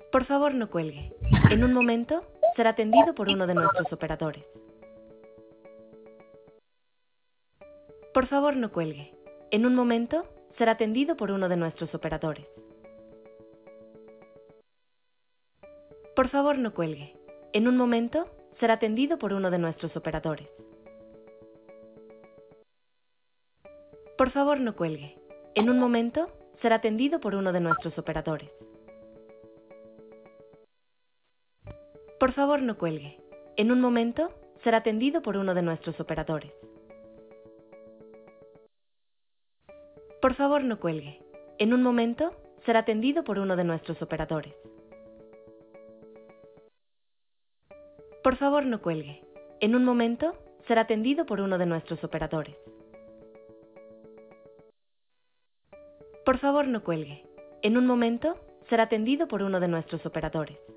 Por favor, no cuelgue. En un momento será atendido por uno de nuestros operadores. Por favor, no cuelgue. En un momento será atendido por uno de nuestros operadores. Por favor, no cuelgue. En un momento será atendido por uno de nuestros operadores. Por favor, no cuelgue. En un momento será atendido por uno de nuestros operadores. Por favor, no cuelgue. En un momento será atendido por uno de nuestros operadores. Por favor, no cuelgue. En un momento será atendido por uno de nuestros operadores. Por favor, no cuelgue. En un momento será atendido por uno de nuestros operadores. Por favor, no cuelgue. En un momento será atendido por uno de nuestros operadores.